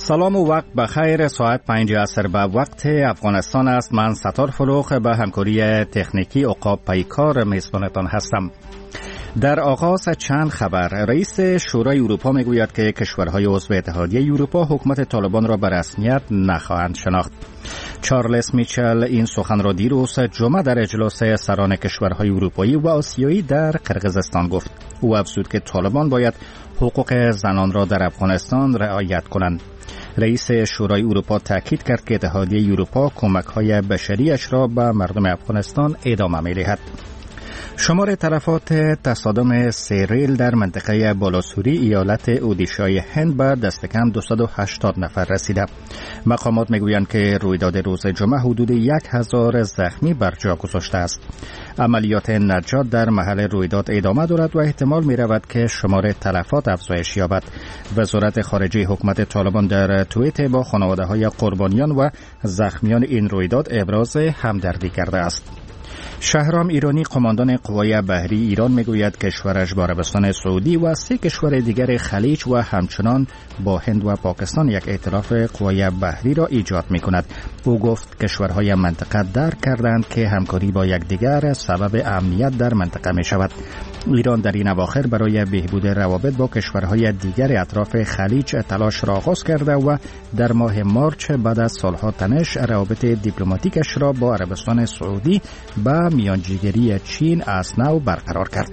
سلام و وقت بخیر. ساعت 5 عصر به وقت افغانستان است. من ستار فروخ به همکاری تکنیکی عقاب پیکار میزبانتان هستم. در آغاز چند خبر. رئیس شورای اروپا میگوید که کشورهای عضو اتحادیه اروپا حکومت طالبان را به رسمیت نخواهند شناخت. چارلز میچل این سخن را دیروز جمعه در اجلاس سران کشورهای اروپایی و آسیایی در قرقیزستان گفت. او افزود که طالبان باید حقوق زنان را در افغانستان رعایت کنند. رئیس شورای اروپا تاکید کرد که اتحادیه اروپا کمک‌های بشریش را به مردم افغانستان ادامه می‌دهد. شمار تلفات تصادم سیریل در منطقه بالاسوری ایالت اودیشای هند به دست کم 280 نفر رسیده. مقامات میگویند که رویداد روز جمعه حدود 1000 زخمی بر جا گذاشته است. عملیات نجات در محل رویداد ادامه دارد و احتمال می رود که شمار تلفات افزایش یابد. وزارت خارجه حکومت طالبان در توییت با خانواده های قربانیان و زخمیان این رویداد ابراز همدردی کرده است. شهرام ایرانی قماندان قوای بحری ایران میگوید کشورش با عربستان سعودی و 3 کشور دیگر خلیج و همچنان با هند و پاکستان یک ائتلاف قوای بحری را ایجاد میکند. او گفت کشورهای منطقه درک کردند که همکاری با یکدیگر سبب امنیت در منطقه می شود. ایران در این اواخر برای بهبود روابط با کشورهای دیگر اطراف خلیج تلاش را آغاز کرده و در ماه مارچ بعد از سالها تنش روابط دیپلماتیکش را با عربستان سعودی به میانجیگری چین از نو برقرار کرد.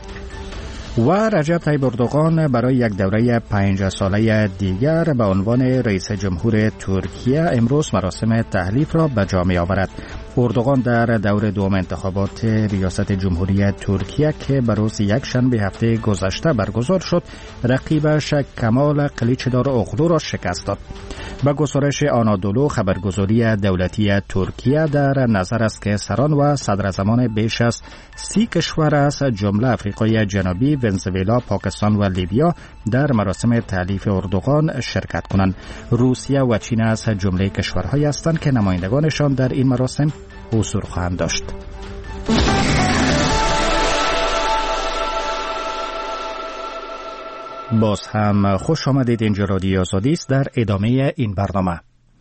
و رجب طیب اردوغان برای یک دوره 5 ساله دیگر به عنوان رئیس جمهور ترکیه امروز مراسم تحلیف را به جا می آورد. اردوغان در دور دوم انتخابات ریاست جمهوری ترکیه که به روز یکشنبه هفته گذشته برگزار شد، رقیبش کمال قلیچدار اغلو را شکست داد. با گزارش آنادولو خبرگزاری دولتی ترکیه در نظر است که سران و صدراعظمان بیش از 30 کشور از جمله آفریقای جنوبی، ونزوئلا، پاکستان و لیبیا در مراسم تحلیف اردوغان شرکت کنند. روسیه و چین از جمله کشورهایی هستند که نمایندگانشان در این مراسم حضور خواهند داشت. باز هم خوش آمدید. اینجا رادیو آزادی است. در ادامه این برنامه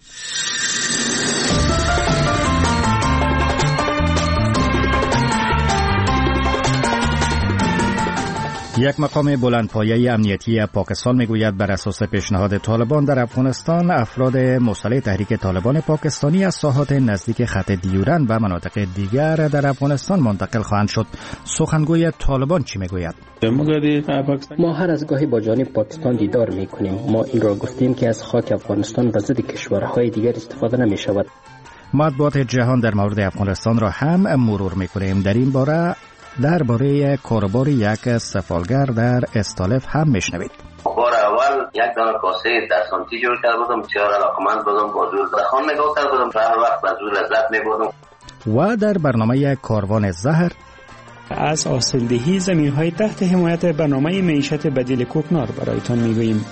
یک مقام بلندپایه امنیتی پاکستان میگوید بر اساس پیشنهاد طالبان در افغانستان افراد مسلح تحریک طالبان پاکستانی از ساحات نزدیک خط دیورند و مناطق دیگر در افغانستان منتقل خواهند شد. سخنگوی طالبان چی میگوید؟ ما هر از گاهی با جانب پاکستان دیدار میکنیم. ما این را گفتیم که از خاک افغانستان به ضد کشورهای دیگر استفاده نمی شود. مطبوعات جهان در مورد افغانستان را هم مرور میکنیم. در این باره درباره کاربار یک سفالگر در استالف هم میشنوید. بار اول یک دانه کاسه دستانتی جور کرده بودم، بسیار علاقمند بودم، با زور خان نگاه کرده بودم، هر وقت با زور لذت میبردم. و در برنامه کاروان زهر از حاصلدهی زمین‌های تحت حمایت برنامه معیشت بدیل کوکنار برایتان میگوییم.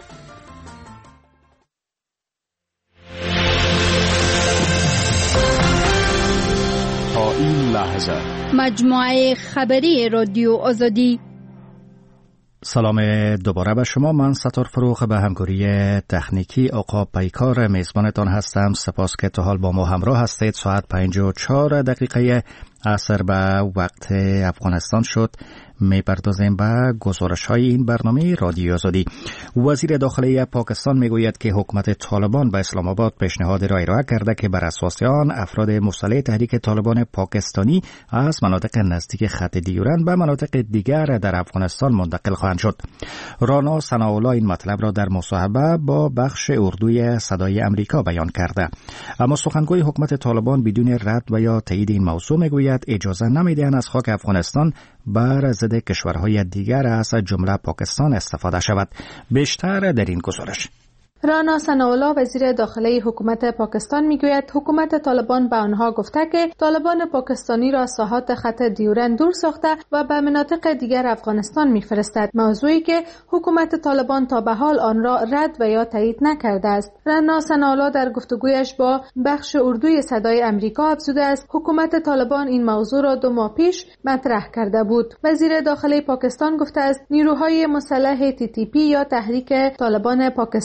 تا این لحظه مجموعه خبری رادیو آزادی. سلام دوباره به شما. من ستار فروخ به همکاری تکنیکی عقاب پیکار میزبانتان هستم. سپاس که تا حال با ما همراه هستید. ساعت 54 دقیقه عصر به وقت افغانستان شد. میپردازیم به گزارش های این برنامه رادیو آزادی. وزیر داخلی پاکستان میگوید که حکومت طالبان به اسلام آباد پیشنهاد را ارائه کرده که بر اساس آن افراد مسلح تحریک طالبان پاکستانی از مناطق نزدیک خط دیورند به مناطق دیگر در افغانستان منتقل خواهند شد. رانا ثناءالله این مطلب را در مصاحبه با بخش اردوی صدای امریکا بیان کرده. اما سخنگوی حکومت طالبان بدون رد و یا تایید این موضوع میگوید اجازه نمیدهند از خاک افغانستان بر ضد کشورهای دیگر از جمله پاکستان استفاده شود. بیشتر در این گزارش. رانا ثناءالله وزیر داخلی حکومت پاکستان میگوید حکومت طالبان به آنها گفته که طالبان پاکستانی را ساحات خط دیورند دور ساخته و به مناطق دیگر افغانستان میفرستد، موضوعی که حکومت طالبان تا به حال آن را رد و یا تایید نکرده است. رانا ثناءالله در گفتگویش با بخش اردوی صدای امریکا افزوده است حکومت طالبان این موضوع را 2 ماه پیش مطرح کرده بود. وزیر داخلی پاکستان گفته است نیروهای مسلح TTP یا تحریک طالبان پاکستانی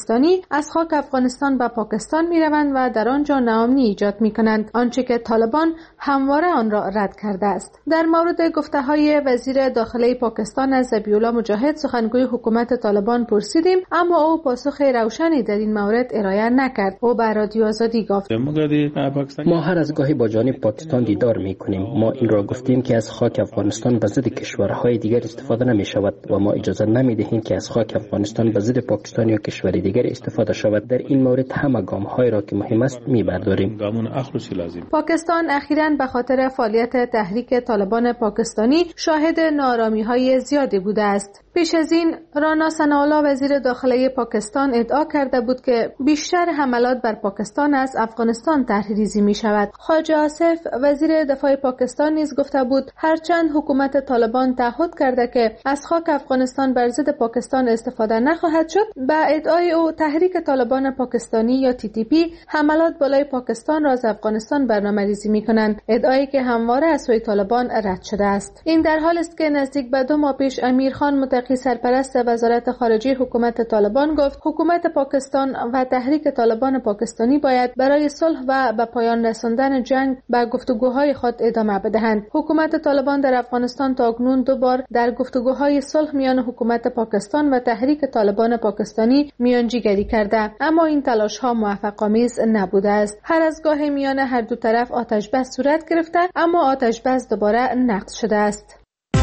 از خاک افغانستان به پاکستان میروند و در آنجا ناامنی ایجاد میکنند، آنچه که طالبان همواره آن را رد کرده است. در مورد گفته‌های وزیر داخلی پاکستان از ذبیح‌الله مجاهد سخنگوی حکومت طالبان پرسیدیم، اما او پاسخ روشنی در این مورد ارائه نکرد. او به رادیو آزادی گفت: ما هر از گاهی با جانب پاکستان دیدار میکنیم. ما این را گفتیم که از خاک افغانستان به ضد کشورهای دیگر استفاده نمی شود و ما اجازه نمی دهیم که از خاک افغانستان به ضد پاکستان یا کشور دیگر استفاده شود. در این مورد همه گام‌های را که مهم است میبرداریم. پاکستان اخیراً به خاطر فعالیت تحریک طالبان پاکستانی شاهد ناآرامی‌های زیادی بوده است. پیش از این رانا ثناءالله وزیر داخلی پاکستان ادعا کرده بود که بیشتر حملات بر پاکستان از افغانستان طرح‌ریزی می شود. خواجه آصف وزیر دفاع پاکستان نیز گفته بود هرچند حکومت طالبان تعهد کرده که از خاک افغانستان بر ضد پاکستان استفاده نخواهد شد، به ادعای او تحریک طالبان پاکستانی یا TTP حملات بالای پاکستان را از افغانستان برنامه‌ریزی می‌کنند، ادعایی که همواره از سوی طالبان رد شده است. این در حال است که نزدیک به 2 ماه پیش امیرخان متقی سرپرست وزارت خارجه حکومت طالبان گفت حکومت پاکستان و تحریک طالبان پاکستانی باید برای صلح و به پایان رساندن جنگ به گفتگوهای خود ادامه بدهند. حکومت طالبان در افغانستان تاکنون 2 بار در گفتگوهای صلح میان حکومت پاکستان و تحریک طالبان پاکستانی میانجیگری کرده، اما این تلاش‌ها موفق‌آمیز نبوده است. هر از گاهی میان هر دو طرف آتش بس صورت گرفته، اما آتش بس دوباره نقض شده است.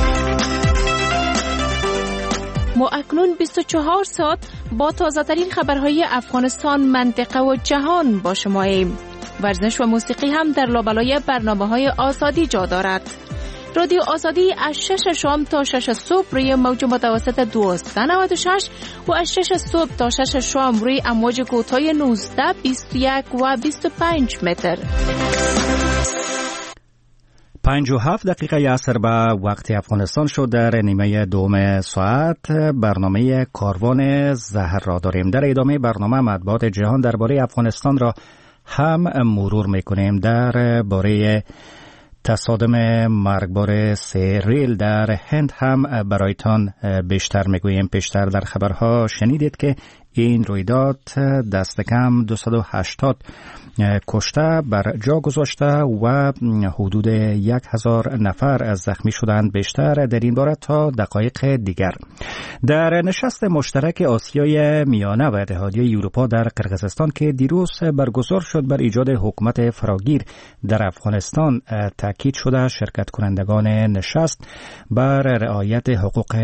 ما اکنون 24 ساعت با تازه‌ترین خبرهای افغانستان، منطقه و جهان با شماییم. ورزش و موسیقی هم در لابلای برنامه‌های آزادی جا دارد. رادیو آزادی از 6 شام تا 6 صبح روی موج متوسط 1296 و از 6 صبح تا 6 شام روی امواج کوتاه 19، 21 و 25 متر. 57 دقیقه عصر به وقت افغانستان شد. در نیمه دوم ساعت برنامه کاروان زهر را داریم. در ادامه برنامه مطبوعات جهان درباره افغانستان را هم مرور میکنیم. در باره تصادم مرگبار 3 ریل در هند هم برایتان بیشتر میگوییم. پیشتر در خبرها شنیدید که این رویداد دست کم 280 کشته بر جا گذاشته و حدود 1000 نفر زخمی شدند. بیشتر در این باره تا دقایق دیگر. در نشست مشترک آسیای میانه و اتحادیه اروپا در قرقیزستان که دیروز برگزار شد بر ایجاد حکومت فراگیر در افغانستان تاکید شده شرکت کنندگان نشست بر رعایت حقوق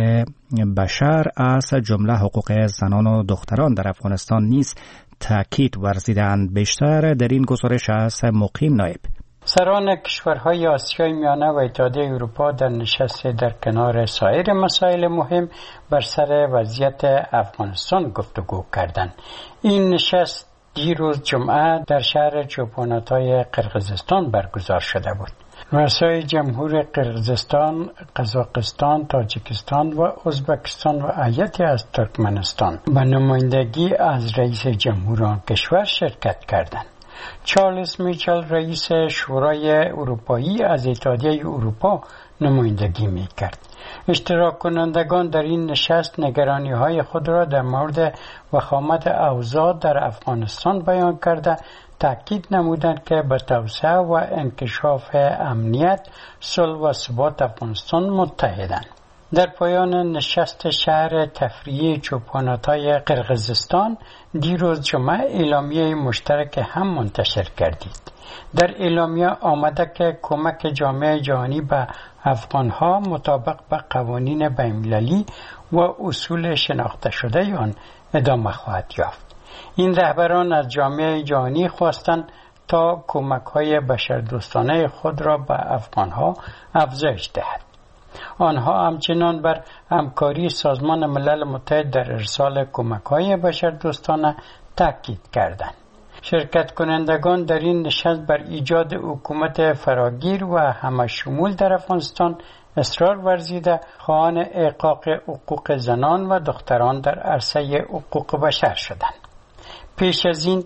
بشر از جمله حقوق زنان و دختران در افغانستان نیز تاکید ورزیدند. بیشتر در این گزارش از مقیم نایب. سران کشورهای آسیای میانه و اتحادیه اروپا در نشست در کنار سایر مسائل مهم بر سر وضعیت افغانستان گفتگو کردند. این نشست دیروز جمعه در شهر چوپاناتای قرقیزستان برگزار شده بود. رؤسای جمهور قرقیزستان، قزاقستان، تاجیکستان و ازبکستان و هیئتی از ترکمنستان به نمایندگی از رئیس جمهور آن کشور شرکت کردند. چارلز میچل رئیس شورای اروپایی از اتحادیه اروپا نمایندگی میکرد. اشتراک کنندگان در این نشست نگرانی‌های خود را در مورد وخامت اوضاع در افغانستان بیان کرده تأکید نمودند که به توسعه و انکشاف امنیت، صلح و ثبات افغانستان متحدند. در پایان نشست شهر تفریحی چوپاناتای قرقیزستان دیروز جمعه اعلامیه مشترک هم منتشر گردید. در اعلامیه آمده که کمک جامعه جهانی به افغانها مطابق به قوانین بین‌المللی و اصول شناخته شده آن ادامه خواهد یافت. این رهبران از جامعه جهانی خواستند تا کمک‌های بشردوستانه خود را به افغانها افزایش دهد. آنها همچنان بر همکاری سازمان ملل متحد در ارسال کمک‌های بشردوستانه تاکید کردند. شرکت کنندگان در این نشست بر ایجاد حکومت فراگیر و همه شمول در افغانستان اصرار ورزیده خواهان احقاق حقوق زنان و دختران در عرصه حقوق بشر شدند. پیش از این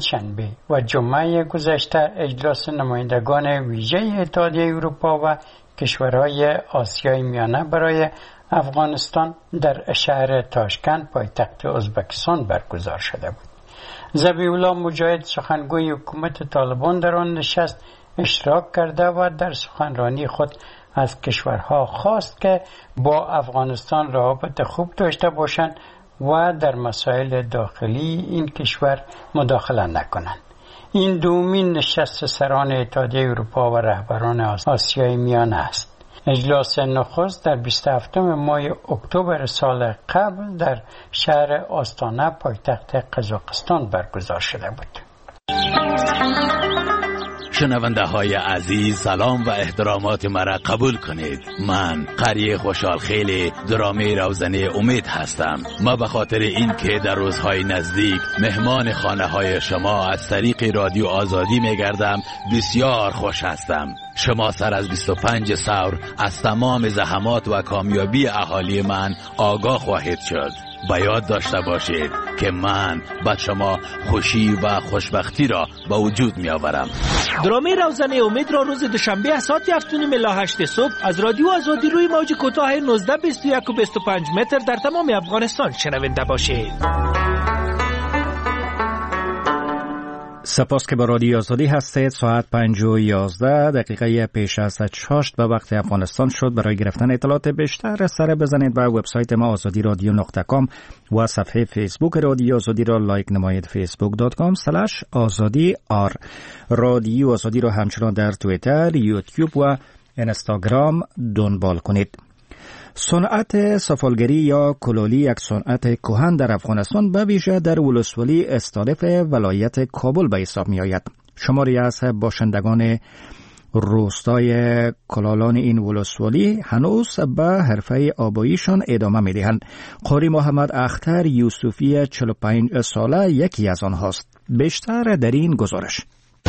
پنجشنبه و جمعه گذشته اجلاس نمایندگان ویژه اتحادیه اروپا و کشورهای آسیای میانه برای افغانستان در شهر تاشکند پایتخت ازبکستان برگزار شده بود. ذبیح الله مجاهد سخنگوی حکومت طالبان در آن نشست اشتراک کرده و در سخنرانی خود از کشورها خواست که با افغانستان روابط خوب داشته باشند و در مسائل داخلی این کشور مداخله نکنند. این دومین نشست سران اتحادیه اروپا و رهبران آسیای میانه است. اجلاس نخست در 27 ماه اکتبر سال قبل در شهر آستانه پایتخت قزاقستان برگزار شده بود. شنونده های عزیز، سلام و احترامات مرا قبول کنید. من قری خوشحال خیلی درامه روزنه امید هستم. ما به خاطر این که در روزهای نزدیک مهمان خانه های شما از طریق رادیو آزادی میگردم بسیار خوش هستم. شما سر از 25 ثور از تمام زحمات و کامیابی اهالی من آگاه خواهید شد. با یاد داشته باشید که من به شما خوشی و خوشبختی را به وجود می آورم. درامه روزنه امید را روز دوشنبه ساعت 7:08 صبح از رادیو آزادی روی موج کوتاه 19 21 و 25 متر در تمام افغانستان شنونده باشید. سپاس که با رادیو آزادی هستید. ساعت 5:11 پیش از 8 به وقت افغانستان شد. برای گرفتن اطلاعات بیشتر سر بزنید به وبسایت ما azadiradyo.com و صفحه فیسبوک رادیو آزادی را لایک نمایید. facebook.com/azadi.r. رادیو آزادی را همچنان در توییتر، یوتیوب و اینستاگرام دنبال کنید. صنعت سفالگری یا کلالی یک صنعت کهن در افغانستان به ویژه در ولسوالی استالف ولایت کابل به حساب می آید. شماری از باشندگان روستای کلالان این ولسوالی هنوز به حرفه آباییشان ادامه می دهند. قاری محمد اختر یوسفی 45 ساله یکی از آنهاست. بیشتر در این گزارش.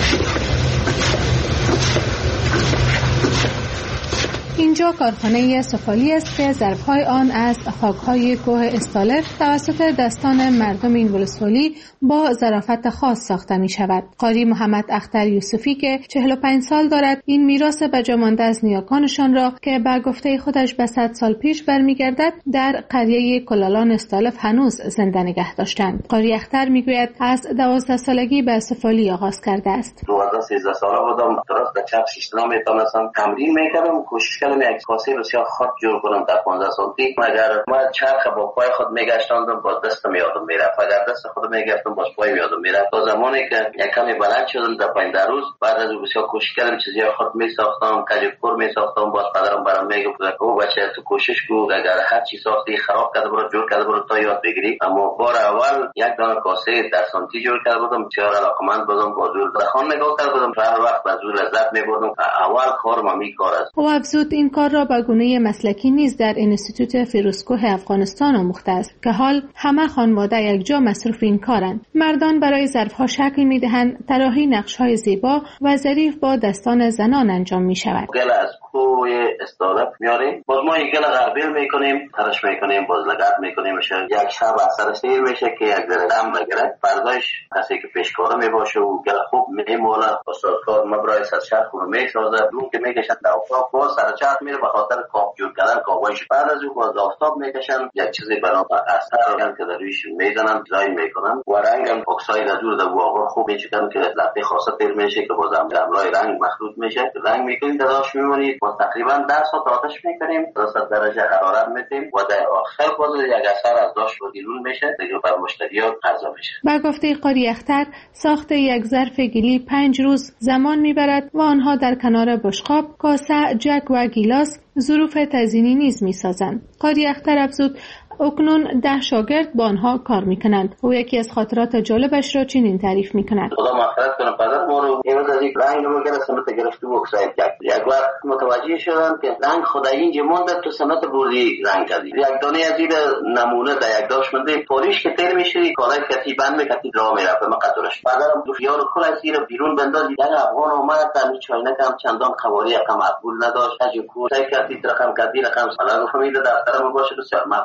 اینجا کارخانه سفالی است که ظرفهای آن از خاکهای کوه استالف توسط دستان مردم این ولسوالی با ظرافت خاص ساخته می شود. قاری محمد اختر یوسفی که 45 سال دارد این میراث بجامانده از نیاکانشان را که به گفته خودش به 100 سال پیش برمیگردد در قریه کلالان استالف هنوز زنده نگه داشتند. قاری اختر میگوید از 12 سالگی به سفالی آغاز کرده است. 12-13 ساله بودم، درست در چپ شیشتنا میتونستم تمرین میکردم، کوشش کردم یک کاسه بسیار خود جور کنم در 15 سالگی. مگر ما چرخ با پای خود میگشتاندم باز دستم یادم میرفت، اگر دست خود میگرفتم باز پای یادم میرفت. تا زمانی که یک کمی بلند شدم در 15 روز بعد از بسیار کوشش کردم چیزی خود میساختم، کجکور میساختم. باز پدرم برام میگفت او بچه تو کوشش کو، اگر هر چی ساختی خراب کرده برو جور کرده برو تا یاد بگیری. اما بار اول یک دانه کاسه در سانتی جور کرده بودم، بسیار علاقمند بودم، با زور دخان نگاه کرده بودم، هر وقت با زور لذت میبردم. اول کارم همین کار است. او افزود این کار را به گونه مسلکی نیز در انستیتوت فیروزکوه افغانستان آموخته است که حال همه خانواده یک جا مصروف این کارند. مردان برای ظرفها شکل میدهند، طراحی نقش‌های زیبا و ظریف با دستان زنان انجام می‌شود. گل از کوه استالف میاریم، باز ما این گل غربیل میکنیم، ترش میکنیم، باز لگد میکنیم، یک شب اثر سیر میشه که یک ذره دم بگیره. فرداش کسی که پیشکاره میباشه و گل خوب میمونه، استادکار مبرای سرچرخ رو میسازه، دون که میکشن در آفتاب باز سرچرخ میره به خاطر کاپ جور کردن کاوایش. بعد از اون باز آفتاب میکشن، یک چیزی برای اثر که در رویش میزنن، دیزاین میکنن و رنگ هم اکساید از دور در واقع خوب میچکنن که لطفه خاصه تیر میشه که باز هم امرای رنگ مخلوط میشه. رنگ میکنید داداش میمونید، ما تقریبا 10 ساعت آتش میکنیم، 300 درجه حرارت میدیم و در آخر باز یک اثر از داش و گلون میشه دیگه بر مشتریات عرضه میشه. با گفته قاری اختر ساخت یک ظرف گلی 5 روز زمان میبرد و آنها در کنار بشقاب، کاسه، جک و گیلاس ظروف تزیینی نیز میسازند. قاری اختر افزود اکنون 10 شاگرد با آنها کار میکنند. او یکی از خاطرات جالبش را چنین تعریف میکند. خدا مغفرت کنه پدر ما رو امروز از یک رنگ رو گرفت سمت گرفته و اکساید کرد. یک وقت متوجه شدم که رنگ خدایی اینجا مونده تو سمت بردی رنگ کردی. یک دانه از این نمونه در یک داش مونده پولیش که تیر میشی کالای کتی بند میکردی راه میرفت ما قطورش. پدرم دو خیال کل از زیر بیرون بندازی. یک افغان اومد در چاینک هم چندان قواری رقم مقبول نداشت. اجو کو تای کردی رقم کردی رقم حالا فهمید دفترم باشه بسیار مقبول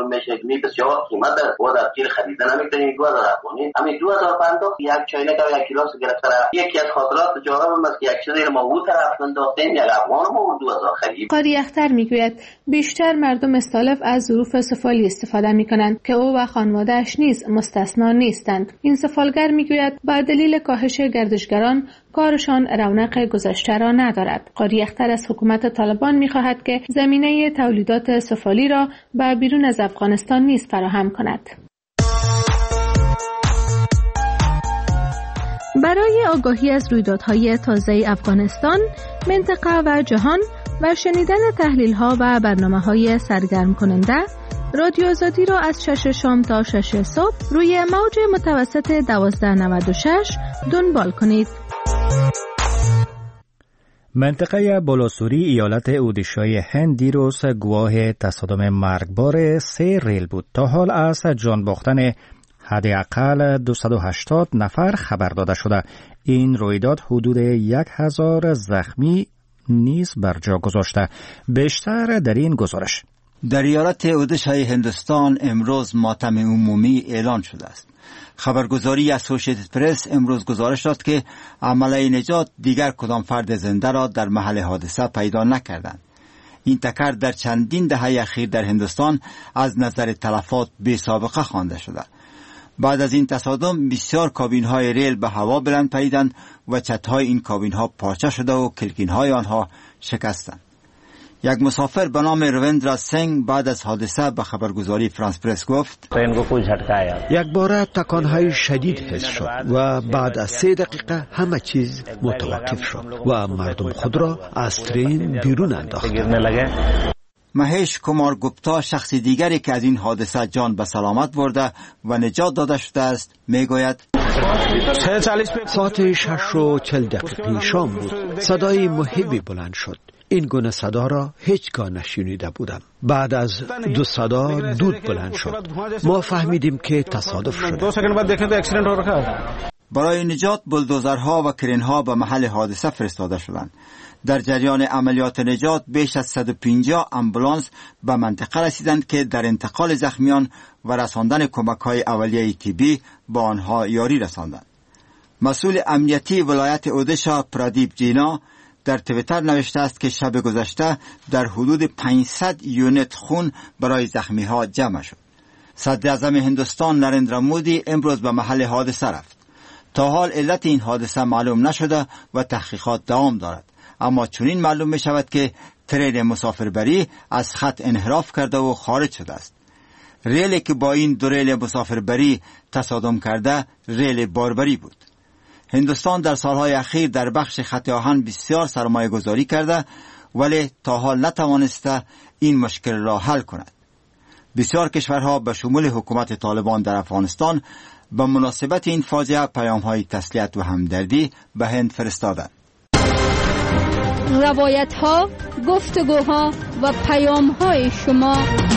میشه می بسیار قیمت داره و در چین خریده نمیتونیم 2000 افغانی همین 2050 یک چاینک و یک کیلوس گرفته. یکی از خاطرات جالبم است که یک چیزی ما اون طرف انداختیم یک افغان ما 2000 خرید. قاری اختر میگوید بیشتر مردم استالف از ظروف سفالی استفاده میکنند که او و خانواده‌اش نیز مستثنا نیستند. این سفالگر میگوید با دلیل کاهش گردشگران کارشان رونق گذشته را ندارد. قاری اختر از حکومت طالبان میخواهد که زمینه تولیدات سفالی را به بیرون از افغانستان نیز فراهم کند. برای آگاهی از رویدادهای تازه افغانستان، منطقه و جهان و شنیدن تحلیل‌ها و برنامه‌های سرگرم کننده، رادیو آزادی را از 6 شام تا 6 صبح روی موج متوسط 1296 دنبال کنید. منطقه بولاسوری ایالت اودیشای هند دیروز گواه تصادم مرگبار 3 ریل بود. تا حال از جان باختن حداقل 280 نفر خبر داده شده. این رویداد حدود 1000 زخمی نیز بر جا گذاشته. بیشتر در این گزارش. در ایالت اودیشای هندوستان امروز ماتم عمومی اعلان شده است. خبرگزاری اسوسییتد پرس امروز گزارش داد که عمله نجات دیگر کدام فرد زنده را در محل حادثه پیدا نکردند. این تکر در چندین دهه اخیر در هندوستان از نظر تلفات بی سابقه خوانده شده. بعد از این تصادم بسیار کابین‌های ریل به هوا بلند پریدند و چت‌های این کابین‌ها پارچه شده و کلکین‌های آنها شکستند. یک مسافر به نام رویندرا سنگ بعد از حادثه به خبرگزاری فرانس پرس گفت: یک بار تکان‌های شدید حس شد و بعد از 3 دقیقه همه چیز متوقف شد و مردم خود را از ترین بیرون انداختند. مهیش کمار گپتا، شخص دیگری که از این حادثه جان به سلامت برده و نجات داده شده است، میگوید: ساعت 6:40 شام بود. صدای مهیبی بلند شد. این گونه صدا را هیچگاه نشنیده بودم. بعد از 2 صدا دود بلند شد. ما فهمیدیم که تصادف شده. برای نجات بلدوزرها و کرینها به محل حادثه فرستاده شدند. در جریان عملیات نجات بیش از 150 امبولانس به منطقه رسیدند که در انتقال زخمیان و رساندن کمک‌های اولیه طبی با آنها یاری رساندند. مسئول امنیتی ولایت اودیشا پرادیپ جینا در توییتر نوشته است که شب گذشته در حدود 500 یونیت خون برای زخمی‌ها جمع شد. صدر اعظم هندوستان نریندرا مودی امروز به محل حادثه رفت. تا حال علت این حادثه معلوم نشده و تحقیقات دوام دارد، اما چنین معلوم می شود که ترین مسافربری از خط انحراف کرده و خارج شده است. ریلی که با این 2 ریل مسافربری تصادم کرده ریل باربری بود. هندوستان در سالهای اخیر در بخش خط آهن بسیار سرمایه گذاری کرده ولی تا حال نتوانسته این مشکل را حل کند. بسیار کشورها به شمول حکومت طالبان در افغانستان به مناسبت این فاجعه پیام‌های تسلیت و همدردی به هند فرستادند. روایت‌ها، گفتگوها و پیام‌های شما.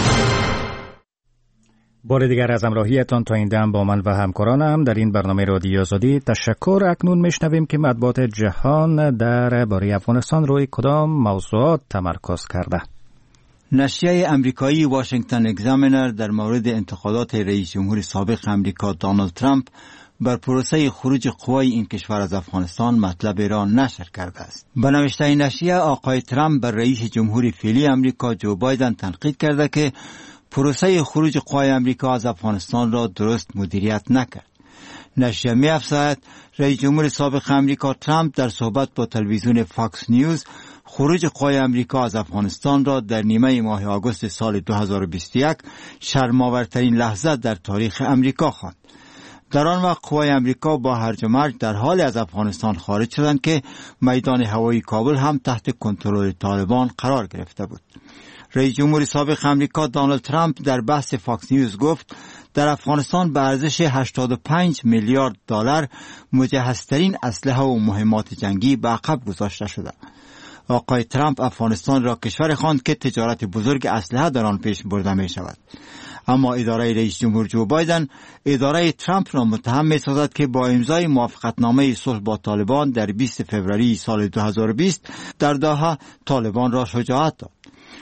بار دیگر از همراهیتان تا این دم با من و همکارانم در این برنامه رادیو آزادی تشکر. اکنون میشنویم که مطبوعات جهان درباره افغانستان روی کدام موضوعات تمرکز کرده. نشریه امریکایی واشنگتن اگزامینر در مورد انتقادات رئیس جمهور سابق امریکا دونالد ترامپ بر پروسه خروج قوای این کشور از افغانستان مطلب را نشر کرده است. به نوشته این نشریه آقای ترامپ بر رئیس جمهور فعلی امریکا جو بایدن تنقید کرده که پروسه خروج قوای امریکا از افغانستان را درست مدیریت نکرد. نشریه می‌افزاید رئیس جمهور سابق امریکا ترامپ در صحبت با تلویزیون فاکس نیوز خروج قوای امریکا از افغانستان را در نیمه ماه آگوست سال 2021 شرم‌آورترین لحظه در تاریخ امریکا خواند. در آن وقت قوای امریکا با هرج و مرج در حال از افغانستان خارج شدند که میدان هوایی کابل هم تحت کنترل طالبان قرار گرفته بود. رئیس جمهور سابق امریکا دونالد ترامپ در بحث فاکس نیوز گفت در افغانستان به ارزش 85 میلیارد دلار مجهزترین اسلحه و مهمات جنگی به عقب گذاشته شده. آقای ترامپ افغانستان را کشور خواند که تجارت بزرگ اسلحه در آن پیش برده می شود. اما اداره رئیس جمهور جو بایدن اداره ترامپ را متهم می سازد که با امضای موافقتنامه صلح با طالبان در 20 فوریه سال 2020 در دوحه طالبان را شجاعت داد.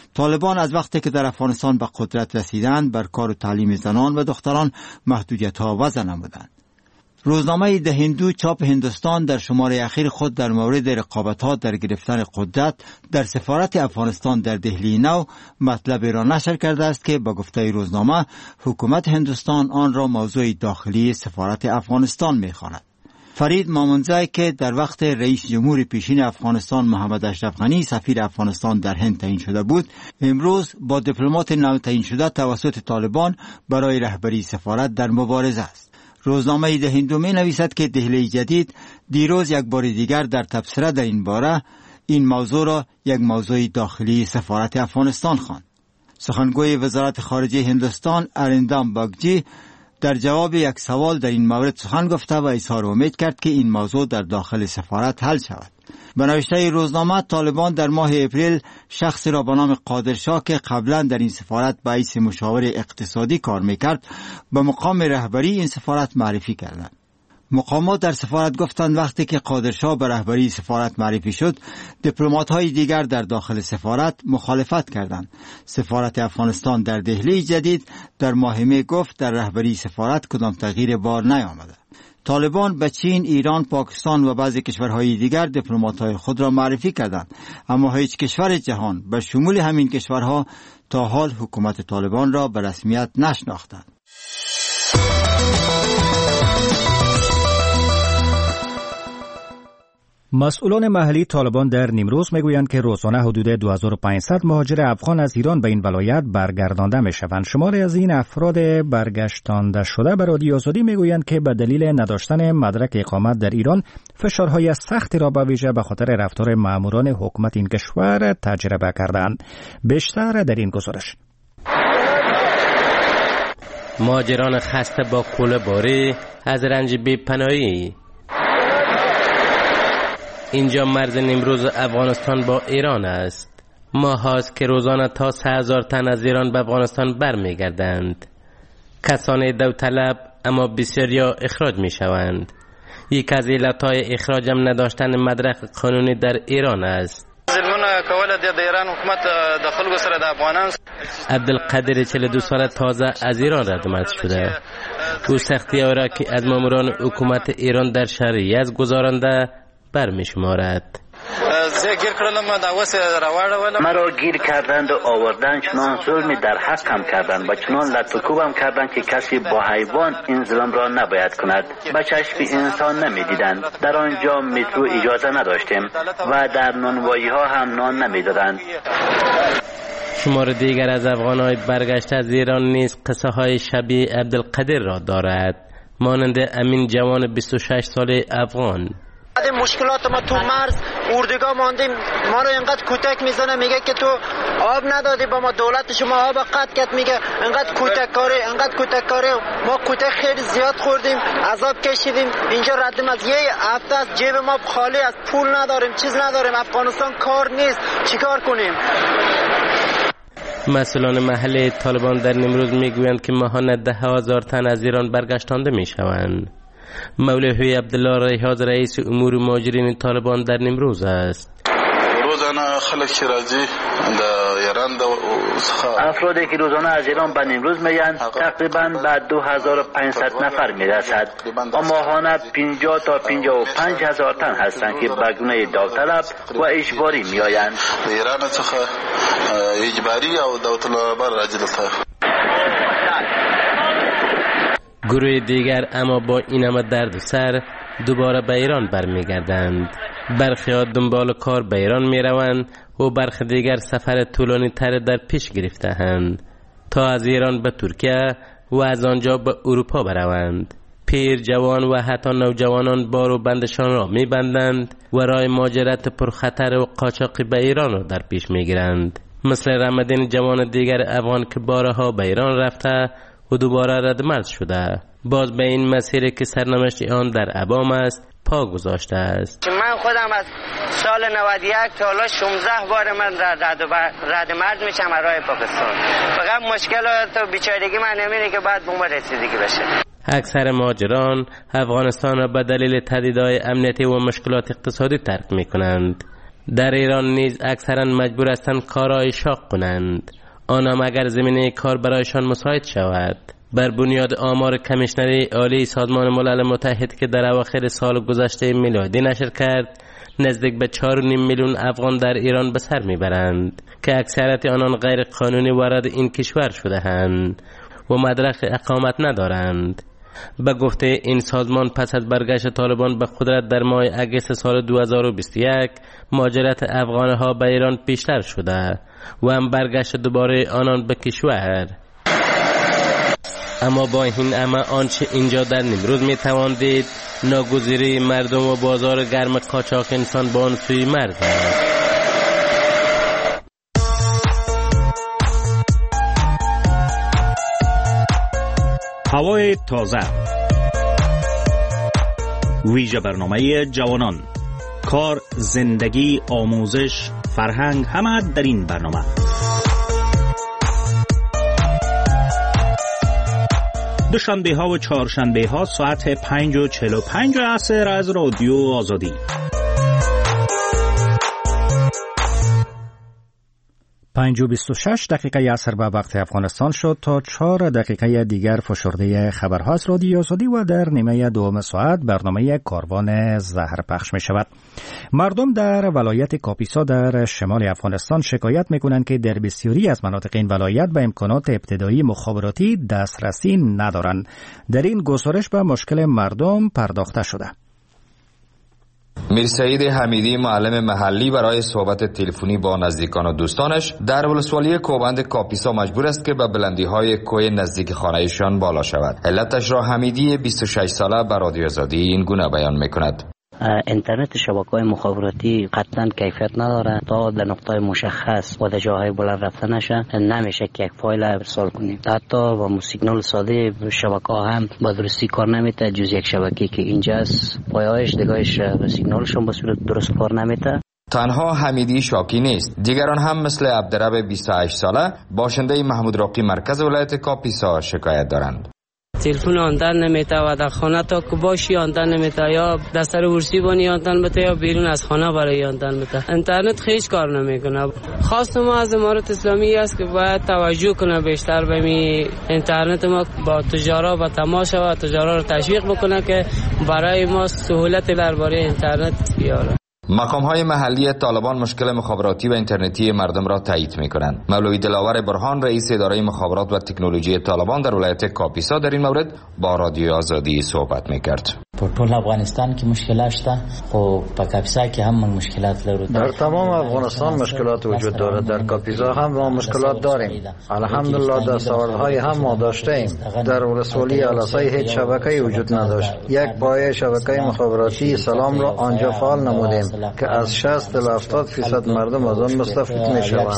طالبان از وقتی که در افغانستان به قدرت رسیدند بر کار و تعلیم زنان و دختران محدودیت‌ها وضع نمودند. روزنامه ده هندو چاپ هندوستان در شماره اخیر خود در مورد رقابت‌ها در گرفتن قدرت در سفارت افغانستان در دهلی نو مطلب را نشر کرده است که با گفته روزنامه حکومت هندوستان آن را موضوع داخلی سفارت افغانستان می‌خواند. فرید مامونزای که در وقت رئیس جمهور پیشین افغانستان محمد اشرف غنی سفیر افغانستان در هند تعیین شده بود، امروز با دیپلمات نو تعیین شده توسط طالبان برای رهبری سفارت در مبارزه است. روزنامه ده هندو می نویسد که دهلی جدید دیروز یک بار دیگر در تبصره در این باره این موضوع را یک موضوع داخلی سفارت افغانستان خواند. سخنگوی وزارت خارجه هندوستان اریندام باگچی در جواب یک سوال در این مورد سخن گفته و اظهار امید کرد که این موضوع در داخل سفارت حل شود. به نوشته روزنامه طالبان در ماه اپریل شخص را به نام قادرشاه که قبلا در این سفارت به حیث مشاور اقتصادی کار میکرد به مقام رهبری این سفارت معرفی کردند. مقامات در سفارت گفتند وقتی که قادرشاه به رهبری سفارت معرفی شد، دیپلمات‌های دیگر در داخل سفارت مخالفت کردند. سفارت افغانستان در دهلی جدید در ماه می گفت در رهبری سفارت کدام تغییر بار نیامده. طالبان به چین، ایران، پاکستان و بعضی کشورهای دیگر دیپلمات‌های خود را معرفی کردند، اما هیچ کشور جهان به شمول همین کشورها تا حال حکومت طالبان را به رسمیت نشناختند. مسئولان محلی طالبان در نیمروز میگویند که روزانه حدود 2500 مهاجر افغان از ایران به این ولایت برگردانده میشوند. شماری از این افراد برگشتانده شده به رادیو آزادی میگویند که به دلیل نداشتن مدرک اقامت در ایران فشارهای سختی را به ویژه به خاطر رفتار ماموران حکومت این کشور تجربه کردند. بیشتر در این گزارش. مهاجران خسته با کوله‌باری از رنج بی‌پناهی. اینجا مرز نیمروز افغانستان با ایران است. ماه هاست که روزانه تا 3000 تن از ایران به افغانستان برمیگردند. کسانی داوطلب اما بسیاریا اخراج می شوند. یک از علتهای اخراج هم نداشتن مدرک قانونی در ایران است. ظلمونه کوله د ایران حکومت د خلکو سره د افغانان. عبدالقادر 42 ساله تازه از ایران رد شده. او سختی را که از ماموران حکومت ایران در شهر یزد گذارنده برمیشمارد. مرا گیر کردند و آوردن، چنان ظلمی در حقم کردند و چنان لطفکوبم کردند که کسی با حیوان این ظلم را نباید کند. به چشم انسان نمیدیدند. در آنجا مترو اجازه نداشتیم و در نانوایی ها هم نان نمیدادند. شمار دیگر از افغانهای برگشته از ایران نیز قصه های شبیه عبدالقادر را دارد، مانند امین جوان 26 ساله افغان. مشکلات ما تو مرز اردوگاه ماندیم، ما رو اینقدر کتک میزنه، میگه که تو آب ندادی با ما، دولت شما آب قطع کرد، میگه اینقدر کتک کاره. ما کتک خیلی زیاد خوردیم، عذاب کشیدیم. اینجا ردیم از یه هفته از جیب ما خالی، از پول نداریم، چیز نداریم. افغانستان کار نیست، چیکار کنیم؟ مسئولان محلی طالبان در نیمروز میگویند که ماهانه 10,000 تن از ایران برگشتانده میشوند. مولوی عبدالله ریحاض رئیس امور مهاجرین طالبان در نیمروز است. روزانه خلک راځي د ایران د افرادی که روزانه از ایران به نیمروز میان تقریبا به 2500 نفر میرسد. ماهانه 50 تا 55 هزار تن هستند که به گونه داوطلب و اجباری میآیند. ایران څخه اجباری او داوطلب راځي. گروه دیگر اما با این همه درد و سر دوباره به ایران برمیگردند. برخی ها دنبال کار به ایران میروند و برخی دیگر سفر طولانی تر در پیش گرفته‌اند تا از ایران به ترکیه و از آنجا به اروپا بروند. پیر، جوان و حتی نوجوانان بار و بندشان را میبندند و راه مهاجرت پرخطر و قاچاقی به ایران را در پیش میگیرند. مثل رمدین جوان دیگر افغان که بارها به ایران رفته و دوباره ردمرز شده، باز به این مسیری که سرنوشت آن در ابام است پا گذاشته است. من خودم از سال 91 تا حالا 16 بار من ردمرز میشم از راه پاکستان. فقط مشکلات و بیچارگی من نمیره که بعد بوم رسیدگی بشه. اکثر مهاجران افغانستان را به دلیل تهدیدهای امنیتی و مشکلات اقتصادی ترک میکنند. در ایران نیز اکثرا مجبور هستند کارهای شاق کنند، آنها اگر زمینه کار برایشان مساعد شود. بر بنیاد آمار کمیشنری عالی سازمان ملل متحد که در اواخر سال گذشته میلادی نشر کرد، نزدیک به 4.5 میلیون افغان در ایران به سر میبرند که اکثریت آنان غیر قانونی وارد این کشور شده‌اند و مدرک اقامت ندارند. به گفته این سازمان پس از برگشت طالبان به قدرت در ماه اگست سال 2021 مهاجرت افغانها به ایران بیشتر شده و هم برگشت دوباره آنان به کشور. اما با این همه آنچه اینجا در نیمروز میتوان دید ناگزیری مردم و بازار گرم قاچاق انسان با آن سوی مرگ است. هوای تازه، ویژه برنامه جوانان، کار، زندگی، آموزش، فرهنگ، همه در این برنامه. دوشنبه ها و چهارشنبه ها ساعت 5:45 عصر از رادیو آزادی. 5:26 دقیقه عصر به وقت افغانستان شد. تا 4 دقیقه دیگر فشرده خبرها از رادیو آزادی و در نیمه دوم ساعت برنامه کاروان زهر پخش می شود. مردم در ولایت کاپیسا در شمال افغانستان شکایت می کنند که در بسیاری از مناطق این ولایت به امکانات ابتدایی مخابراتی دسترسی ندارند. در این گزارش به مشکل مردم پرداخته شده. میر سعید حمیدی، معلم محلی، برای صحبت تلفنی با نزدیکان و دوستانش در ولسوالی کوبند کاپیسا مجبور است که به بلندی‌های کوه نزدیک خانه‌شان بالا شود. علتش را حمیدی 26 ساله به رادیو آزادی این گونه بیان می‌کند. اینترنت شبکه‌های مخابراتی قطعاً کیفیت نداره. تا در نقطه مشخص و در جاهای بلند رفته نشه نمیشه که یک فایل ارسال کنیم. حتی با سیگنال ساده شبکه‌ها هم با درستی کار نمیته، جز یک شبکه‌ای که اینجاست پایه‌اش دگاهش سیگنالشون به صورت درست کار نمیته. تنها حمیدی شاکی نیست، دیگران هم مثل عبدرب 28 ساله باشنده محمود راقی مرکز ولایت کاپیسا شکایت دارند. تلفن آندن نمیته و در خانه تا که باشی آندن نمیته، یا دستر ورسی بانی آندن بته یا بیرون از خانه برای آندن بته. اینترنت خیش کار نمیکنه. خواست ما از امارات اسلامی است که باید توجه کنه بیشتر به اینترنت ما، با تجارا و تماشا و تجارا رو تشویق بکنه که برای ما سهولت درباره اینترنت بیاره. مقام‌های محلی طالبان مشکل مخابراتی و اینترنتی مردم را تایید می‌کنند. مولوی دلاور برهان، رئیس اداره مخابرات و تکنولوژی طالبان در ولایت کاپیسا، در این مورد با رادیو آزادی صحبت می‌کرد. ټول افغانستان کې مشکلات شته، خو په کاپیسا کې هم مشکلات لرو. در تمام افغانستان مشکلات وجود دارد. در کاپیسا هم ما مشکلات داریم. الحمدلله دستاوردهای هم ما داشتیم. در ولسوالی علاسای هیچ شبکه‌ای وجود نداشت. یک پایه شبکه مخابراتی سلام را آنجا فعال نمودیم که از 60 تا 70% مردم از آن مستفید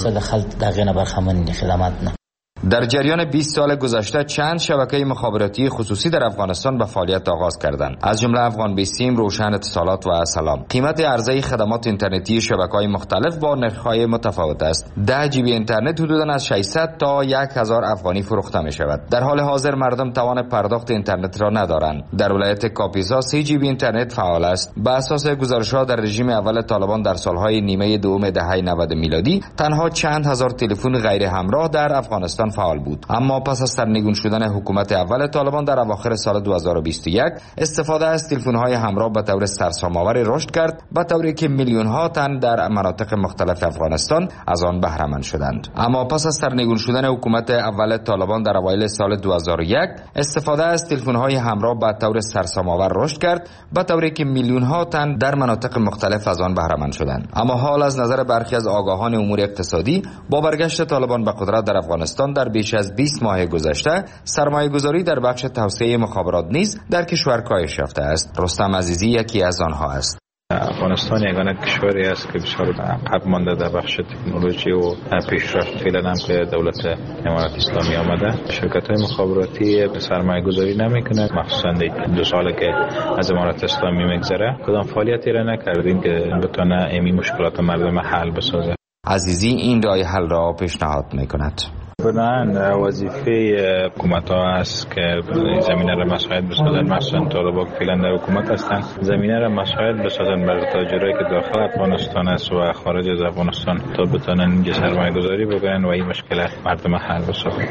می‌شوند. در جریان 20 سال گذشته چند شبکه مخابراتی خصوصی در افغانستان به فعالیت آغاز کردند، از جمله افغان بیسیم، روشن اتصالات و سلام. قیمت عرضه خدمات اینترنتی شبکه‌های مختلف با نرخ‌های متفاوت است. 10 جی بی اینترنت حدوداً از 600 تا 1000 افغانی فروخته می‌شود. در حال حاضر مردم توان پرداخت اینترنت را ندارند. در ولایت کاپیسا 3 جی بی اینترنت فعال است. به اساس گزارش‌ها در رژیم اول طالبان در سال‌های نیمه دوم دهه 90 میلادی تنها چند هزار تلفن غیر همراه در افغانستان فعال بود. اما پس از سرنگون شدن حکومت اول طالبان در اواخر سال 2021 استفاده از تلفن‌های همراه به طور سرسام‌آور رشد کرد، به طوری که میلیون‌ها تن در مناطق مختلف افغانستان از آن بهره مند شدند. اما پس از سرنگون شدن حکومت اول طالبان در اوایل سال 2001 استفاده از تلفن‌های همراه به طور سرسام‌آور رشد کرد، به طوری که میلیون‌ها تن در مناطق مختلف از آن بهره مند شدند. اما حال از نظر برخی از آگاهان امور اقتصادی با برگشت طالبان به قدرت در افغانستان در بیش از 20 ماه گذشته سرمایه‌گذاری در بخش توسعه مخابرات نیز در کشور کاهش یافته است. رستم عزیزی یکی از آنها است. افغانستان یگانه کشوری است که بسیار عقب مانده در بخش تکنولوژی و پیشرفت فعلا هم که دولت امارات اسلامی آمده. شرکت‌های مخابراتی سرمایه‌گذاری نمی‌کنه، مخصوصا 2 ساله که از امارات اسلامی میگذره کدام فعالیتی را نکردین که بتونه این مشکلات مردم حل بسازه. عزیزی این راه حل را پیشنهاد می‌کند. بنابراین وظیفه حکومت ها است که زمینه را مساعد بسازن، مخصوصا طالبان که فعلا در حکومت هستند، زمینه را مساعد بسازن برای تاجرایی که داخل افغانستان است و خارج از افغانستان تا بتونن اینجا سرمایه گذاری بکنن و این مشکل مردم حل بسازن.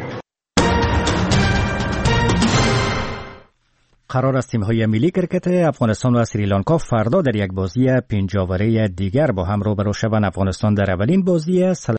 قرار است تیم‌های ملی کرکت افغانستان و سریلانکا فردا در یک بازی 5 جاوره دیگر با هم روبرو شوند. افغانستان در اولین بازی